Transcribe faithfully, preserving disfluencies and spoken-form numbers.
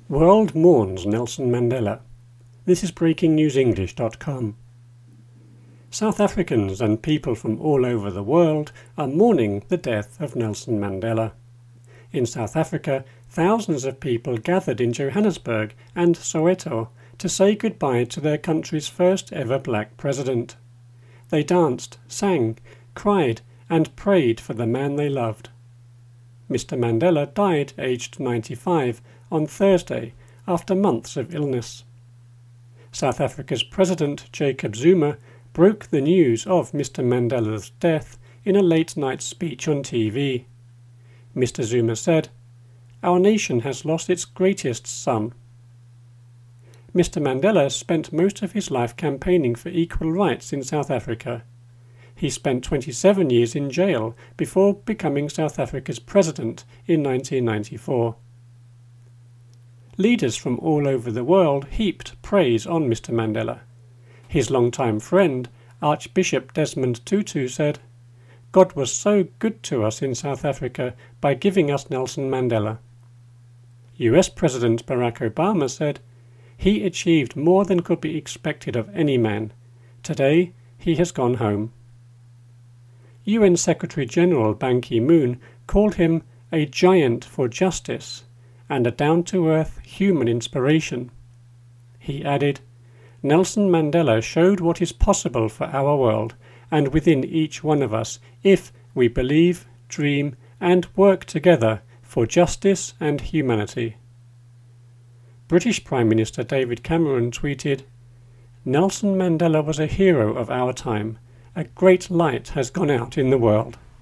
World mourns Nelson Mandela. This is breaking news english dot com. South Africans and people from all over the world are mourning the death of Nelson Mandela. In South Africa, thousands of people gathered in Johannesburg and Soweto to say goodbye to their country's first ever black president. They danced, sang, cried, and prayed for the man they loved. Mister Mandela died aged ninety-five on Thursday after months of illness. South Africa's President Jacob Zuma broke the news of Mister Mandela's death in a late-night speech on T V. Mister Zuma said, "Our nation has lost its greatest son." Mister Mandela spent most of his life campaigning for equal rights in South Africa. He spent twenty-seven years in jail before becoming South Africa's president in nineteen ninety-four. Leaders from all over the world heaped praise on Mister Mandela. His longtime friend, Archbishop Desmond Tutu, said, "God was so good to us in South Africa by giving us Nelson Mandela." U S President Barack Obama said, "He achieved more than could be expected of any man. Today, he has gone home." U N Secretary-General Ban Ki-moon called him a giant for justice and a down-to-earth human inspiration. He added, "Nelson Mandela showed what is possible for our world and within each one of us if we believe, dream, and work together for justice and humanity." British Prime Minister David Cameron tweeted, "Nelson Mandela was a hero of our time. A great light has gone out in the world."